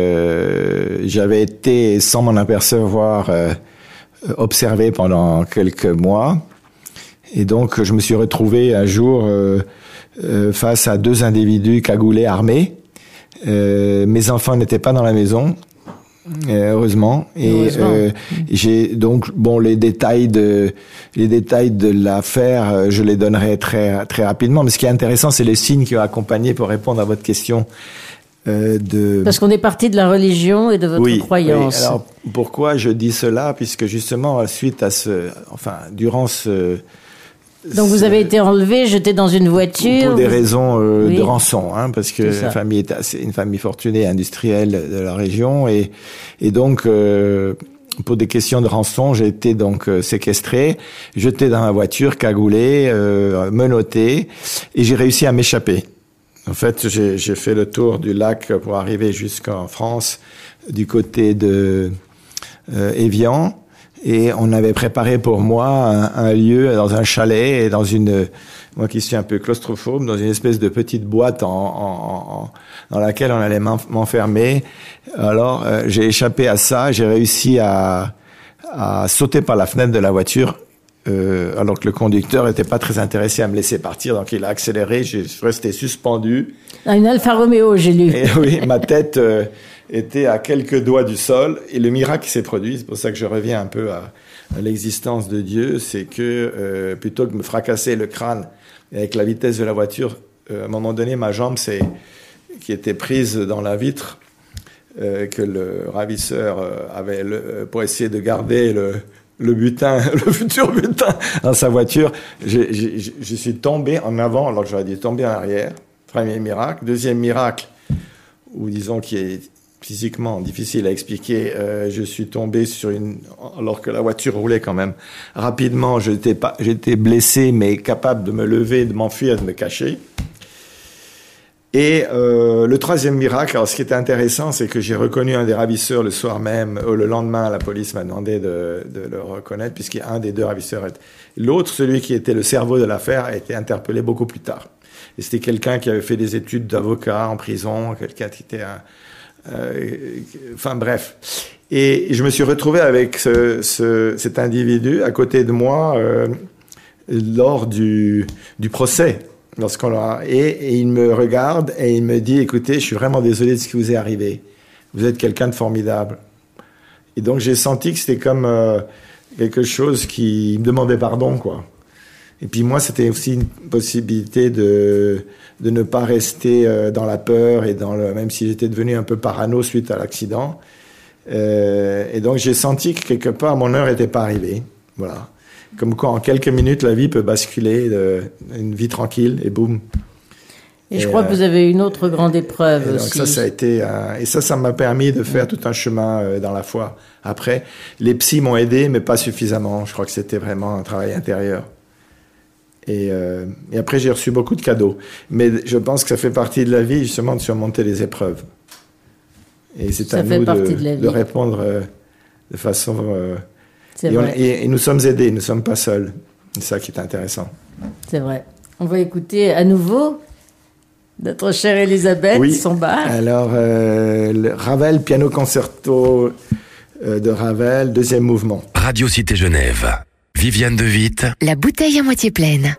euh, j'avais été, sans m'en apercevoir, euh, observé pendant quelques mois. Et donc, je me suis retrouvé un jour euh, euh, face à deux individus cagoulés, armés. Euh, mes enfants n'étaient pas dans la maison. Euh, heureusement. Et Heureusement. euh, j'ai donc bon les détails de les détails de l'affaire, euh, je les donnerai très très rapidement. Mais ce qui est intéressant, c'est les signes qui ont accompagné pour répondre à votre question. Euh, de Parce qu'on est parti de la religion et de votre oui, croyance. oui. Alors pourquoi je dis cela? Puisque justement suite à ce, enfin durant ce Donc vous avez été enlevé, jeté dans une voiture. pour des vous- raisons euh, Oui. de rançon, hein, parce que C'est ça. la famille est assez, une famille fortunée industrielle de la région et et donc euh, pour des questions de rançon, j'ai été donc euh, séquestré, jeté dans ma voiture, cagoulé, euh, menotté, et j'ai réussi à m'échapper. En fait, j'ai j'ai fait le tour du lac pour arriver jusqu'en France, du côté de euh, Évian. Et on avait préparé pour moi un, un lieu dans un chalet, et dans une, moi qui suis un peu claustrophobe, dans une espèce de petite boîte en, en, en, dans laquelle on allait m'enfermer. Alors euh, j'ai échappé à ça, j'ai réussi à, à sauter par la fenêtre de la voiture, euh, alors que le conducteur n'était pas très intéressé à me laisser partir, donc il a accéléré, je suis resté suspendu. Une Alfa Romeo, j'ai lu. Et oui, ma tête euh, était à quelques doigts du sol, et le miracle s'est produit. C'est pour ça que je reviens un peu à, à l'existence de Dieu, c'est que euh, plutôt que de me fracasser le crâne avec la vitesse de la voiture, euh, à un moment donné, ma jambe s'est, qui était prise dans la vitre, euh, que le ravisseur euh, avait le, pour essayer de garder le, le butin, le futur butin dans sa voiture, je, je, je suis tombé en avant alors que j'aurais dû tomber en arrière. Premier miracle. Deuxième miracle, ou disons qui est physiquement difficile à expliquer, euh, je suis tombé sur une, alors que la voiture roulait quand même rapidement. J'étais pas, j'étais blessé, mais capable de me lever, de m'enfuir, de me cacher. Et euh, le troisième miracle, alors ce qui était intéressant, c'est que j'ai reconnu un des ravisseurs le soir même. Le lendemain, la police m'a demandé de, de le reconnaître, puisqu'un des deux ravisseurs était... L'autre, celui qui était le cerveau de l'affaire, a été interpellé beaucoup plus tard. Et c'était quelqu'un qui avait fait des études d'avocat en prison, quelqu'un qui était un... Euh, enfin bref. Et je me suis retrouvé avec ce, ce, cet individu à côté de moi euh, lors du, du procès. Lorsqu'on a, et, et il me regarde et il me dit, écoutez, je suis vraiment désolé de ce qui vous est arrivé. Vous êtes quelqu'un de formidable. Et donc j'ai senti que c'était comme euh, quelque chose qui me demandait pardon, quoi. Et puis moi, c'était aussi une possibilité de, de ne pas rester euh, dans la peur, et dans le, même si j'étais devenu un peu parano suite à l'accident. Euh, et donc j'ai senti que quelque part, mon heure n'était pas arrivée. Voilà. Comme quoi, en quelques minutes, la vie peut basculer, de, une vie tranquille, et boum. Et, et je crois euh, que vous avez une autre grande épreuve et donc aussi. Ça, ça a été, euh, et ça, ça m'a permis de faire tout un chemin euh, dans la foi. Après, les psys m'ont aidé, mais pas suffisamment. Je crois que c'était vraiment un travail intérieur. Et, euh, et après, j'ai reçu beaucoup de cadeaux. Mais je pense que ça fait partie de la vie, justement, de surmonter les épreuves. Et c'est ça à nous de, de, de répondre euh, de façon... Euh, c'est et, vrai. On, et, et nous sommes aidés, nous ne sommes pas seuls. C'est ça qui est intéressant. C'est vrai. On va écouter à nouveau notre chère Elisabeth oui. Sombart. Alors, euh, le Ravel, piano concerto euh, de Ravel, deuxième mouvement. Radio Cité Genève. Viviane de Witt. La bouteille à moitié pleine.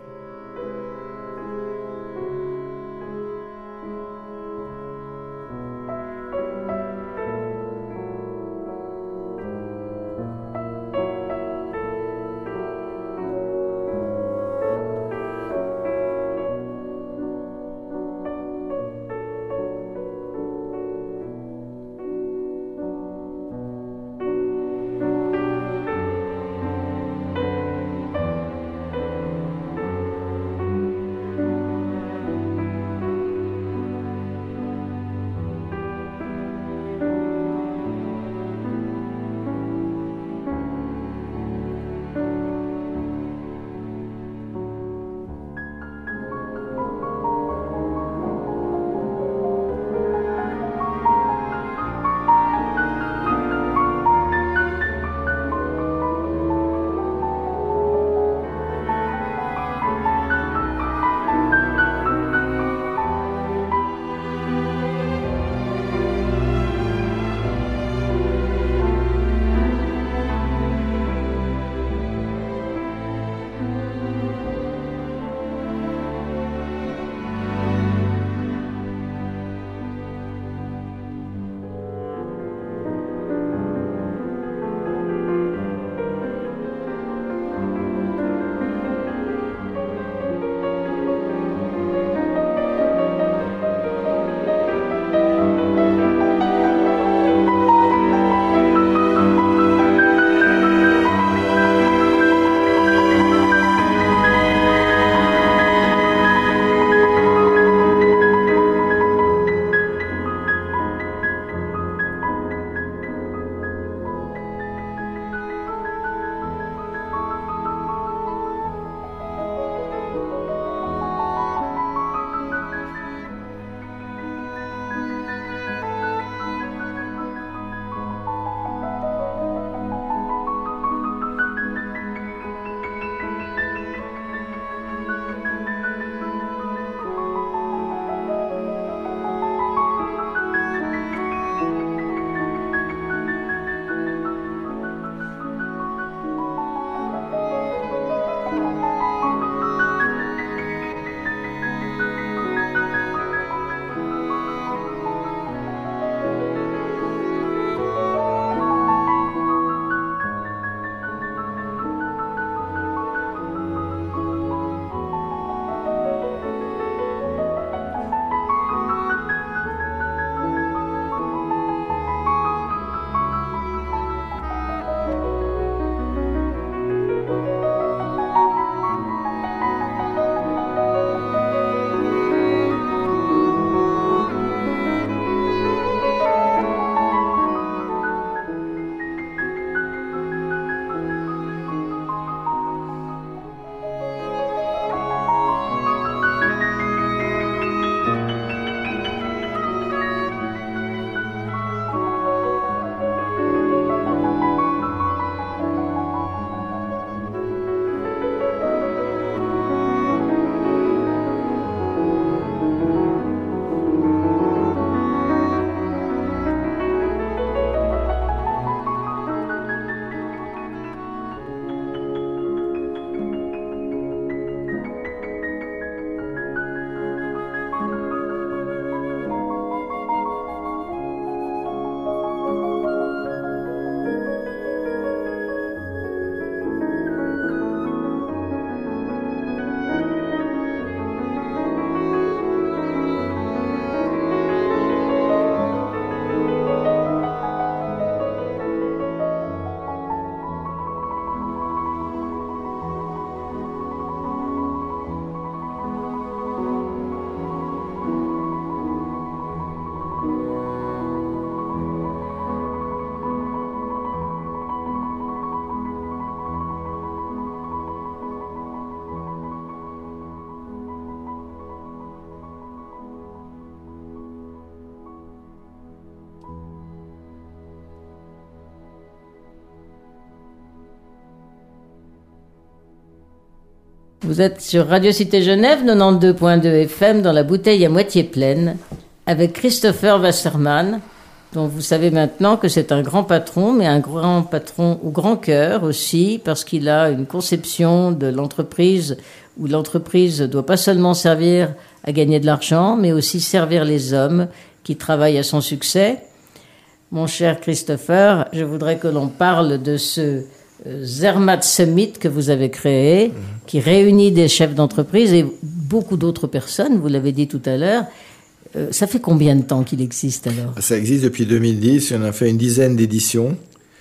Vous êtes sur Radio Cité Genève, quatre-vingt-douze point deux F M, dans la bouteille à moitié pleine, avec Christopher Wasserman, dont vous savez maintenant que c'est un grand patron, mais un grand patron au grand cœur aussi, parce qu'il a une conception de l'entreprise où l'entreprise ne doit pas seulement servir à gagner de l'argent, mais aussi servir les hommes qui travaillent à son succès. Mon cher Christopher, je voudrais que l'on parle de ce Zermatt Summit que vous avez créé, mmh. qui réunit des chefs d'entreprise et beaucoup d'autres personnes, vous l'avez dit tout à l'heure. Euh, ça fait combien de temps qu'il existe alors ? Ça existe depuis deux mille dix, on a fait une dizaine d'éditions.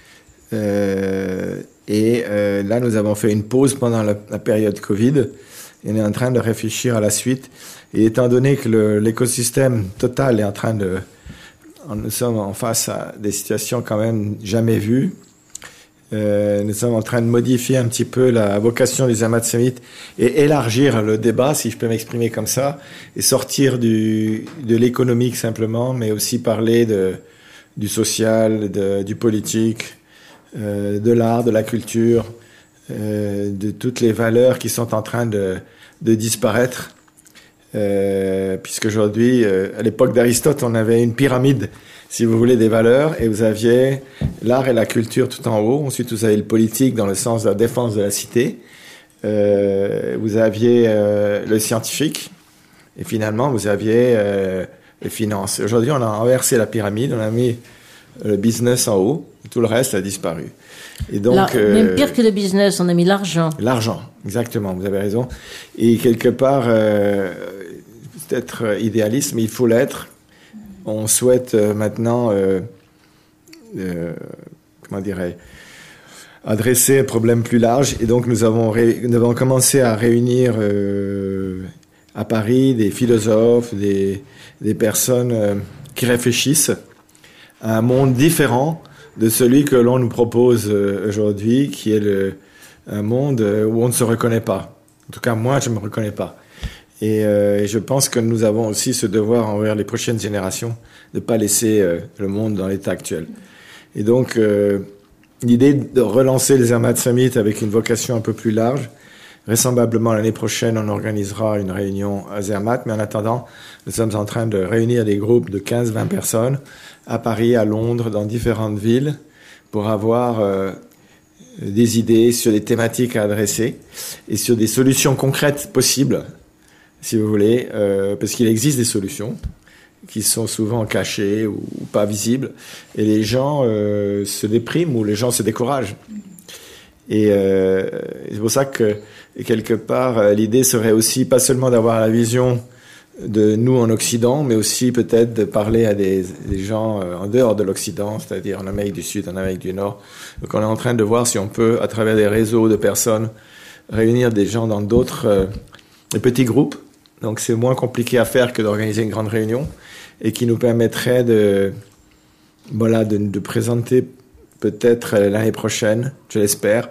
Euh, et euh, là, nous avons fait une pause pendant la, la période Covid. Et on est en train de réfléchir à la suite. Et étant donné que le, l'écosystème total est en train de... Nous sommes en face à des situations quand même jamais vues. Euh, nous sommes en train de modifier un petit peu la vocation du Zermatt Summit et élargir le débat, si je peux m'exprimer comme ça, et sortir du, de l'économique simplement, mais aussi parler de, du social, de, du politique, euh, de l'art, de la culture, euh, de toutes les valeurs qui sont en train de, de disparaître. Euh, puisqu'aujourd'hui, euh, à l'époque d'Aristote, on avait une pyramide, si vous voulez, des valeurs, et vous aviez l'art et la culture tout en haut. Ensuite, vous avez le politique dans le sens de la défense de la cité. Euh, vous aviez euh, le scientifique, et finalement, vous aviez euh, les finances. Aujourd'hui, on a renversé la pyramide, on a mis le business en haut, et tout le reste a disparu. Et donc, Là, euh, même pire que le business, on a mis l'argent. L'argent, exactement, vous avez raison. Et quelque part, euh, peut-être idéaliste, mais il faut l'être. On souhaite euh, maintenant, euh, euh, comment dirais-je, adresser un problème plus large. Et donc, nous avons, ré- nous avons commencé à réunir euh, à Paris des philosophes, des, des personnes euh, qui réfléchissent à un monde différent de celui que l'on nous propose euh, aujourd'hui, qui est le, un monde où on ne se reconnaît pas. En tout cas, moi, je ne me reconnais pas. Et, euh, et je pense que nous avons aussi ce devoir envers les prochaines générations de ne pas laisser euh, le monde dans l'état actuel. Et donc, euh, l'idée de relancer le Zermatt Summit avec une vocation un peu plus large, vraisemblablement l'année prochaine, on organisera une réunion à Zermatt, mais en attendant, nous sommes en train de réunir des groupes de quinze à vingt personnes à Paris, à Londres, dans différentes villes, pour avoir euh, des idées sur des thématiques à adresser et sur des solutions concrètes possibles, si vous voulez, euh, parce qu'il existe des solutions qui sont souvent cachées ou, ou pas visibles, et les gens euh, se dépriment ou les gens se découragent. Et euh, c'est pour ça que, quelque part, l'idée serait aussi pas seulement d'avoir la vision de nous en Occident, mais aussi peut-être de parler à des, des gens en dehors de l'Occident, c'est-à-dire en Amérique du Sud, en Amérique du Nord. Donc on est en train de voir si on peut, à travers des réseaux de personnes, réunir des gens dans d'autres euh, petits groupes. Donc c'est moins compliqué à faire que d'organiser une grande réunion, et qui nous permettrait de, voilà, de, de présenter peut-être l'année prochaine, je l'espère,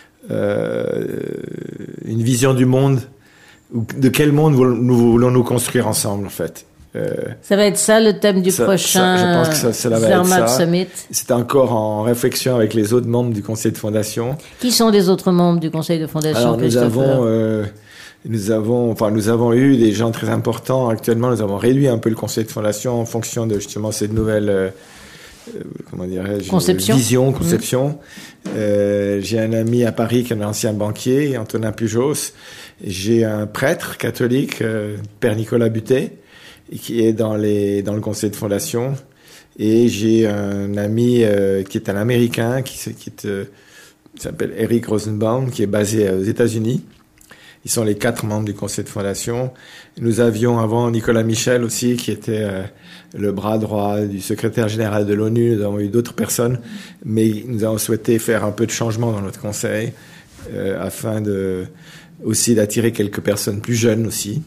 euh, une vision du monde. De quel monde nous voulons-nous construire ensemble, en fait? Euh, ça va être ça le thème du ça, prochain ça, je pense que ça, ça va Zermatt être ça. Summit. C'est encore en réflexion avec les autres membres du conseil de fondation. Qui sont les autres membres du conseil de fondation? Alors nous avons, euh, nous avons, enfin nous avons eu des gens très importants. Actuellement, nous avons réduit un peu le conseil de fondation en fonction de justement cette nouvelle, euh, comment dirais-je, conception. vision, conception. Mmh. Euh, j'ai un ami à Paris qui est un ancien banquier, Antonin Pujos. J'ai un prêtre catholique, euh, Père Nicolas Butet, qui est dans, les, dans le conseil de fondation. Et j'ai un ami euh, qui est un Américain, qui, qui est, euh, s'appelle Eric Rosenbaum, qui est basé aux États-Unis. Ils sont les quatre membres du conseil de fondation. Nous avions avant Nicolas Michel aussi, qui était euh, le bras droit du secrétaire général de l'ONU. Nous avons eu d'autres personnes, mais nous avons souhaité faire un peu de changement dans notre conseil, euh, afin de... aussi d'attirer quelques personnes plus jeunes aussi,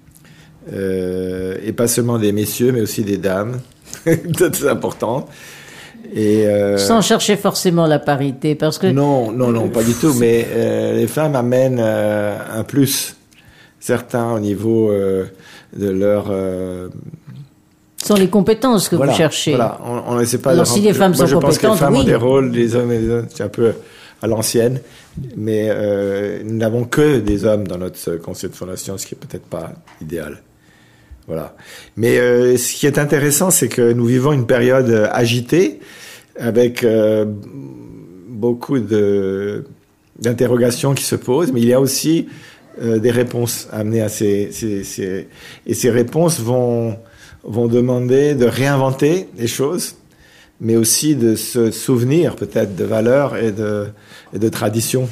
euh, et pas seulement des messieurs, mais aussi des dames, c'est important. Et euh, sans chercher forcément la parité, parce que non, non, non, pas du tout. Mais euh, les femmes amènent euh, un plus certain au niveau euh, de leur. Euh, Ce sont les compétences que voilà, vous cherchez. Voilà, on ne sait pas. Alors, si les femmes moi, sont je pense que les compétentes, femmes oui. ont des rôles, les hommes et les hommes, c'est un peu à l'ancienne, mais euh, nous n'avons que des hommes dans notre conseil de fondation, ce qui est peut-être pas idéal. Voilà. Mais euh, ce qui est intéressant, c'est que nous vivons une période agitée, avec euh, beaucoup de, d'interrogations qui se posent, mais il y a aussi euh, des réponses amenées à ces, ces, ces... Et ces réponses vont, vont demander de réinventer les choses, mais aussi de se souvenir peut-être de valeurs et de, et de traditions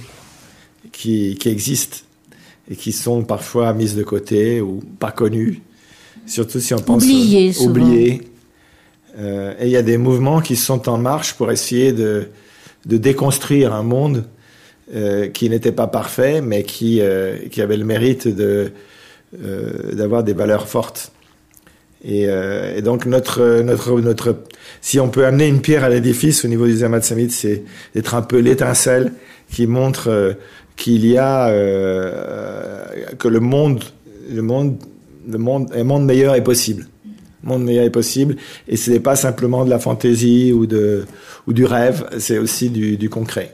qui, qui existent et qui sont parfois mises de côté ou pas connues, surtout si on pense... Oubliées, souvent. Oubliées. Euh, et il y a des mouvements qui sont en marche pour essayer de, de déconstruire un monde euh, qui n'était pas parfait, mais qui, euh, qui avait le mérite de, euh, d'avoir des valeurs fortes. Et, euh, et donc notre, notre, notre, si on peut amener une pierre à l'édifice au niveau du Zermatt Summit, c'est d'être un peu l'étincelle qui montre euh, qu'il y a euh, que le monde, le monde, le monde, un monde meilleur est possible. Le monde meilleur est possible, et ce n'est pas simplement de la fantaisie ou, de, ou du rêve, c'est aussi du, du concret.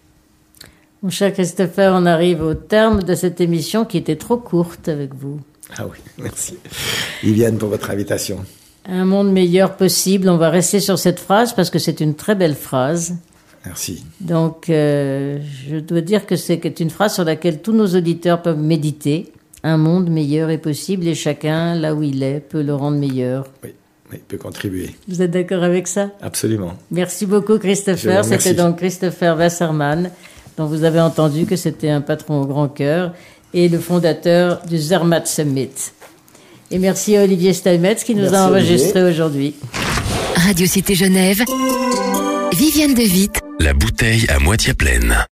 Mon cher Christopher, on arrive au terme de cette émission qui était trop courte avec vous. Ah oui, merci. Viviane, pour votre invitation. Un monde meilleur possible, on va rester sur cette phrase parce que c'est une très belle phrase. Merci. Donc, euh, je dois dire que c'est une phrase sur laquelle tous nos auditeurs peuvent méditer. Un monde meilleur est possible et chacun, là où il est, peut le rendre meilleur. Oui, oui, peut contribuer. Vous êtes d'accord avec ça? Absolument. Merci beaucoup, Christopher. C'était donc Christopher Wasserman, dont vous avez entendu que c'était un patron au grand cœur et le fondateur du Zermatt Summit. Et merci à Olivier Steinmetz qui nous merci a enregistré aujourd'hui. Radio Cité Genève, Viviane de Witt. La bouteille à moitié pleine.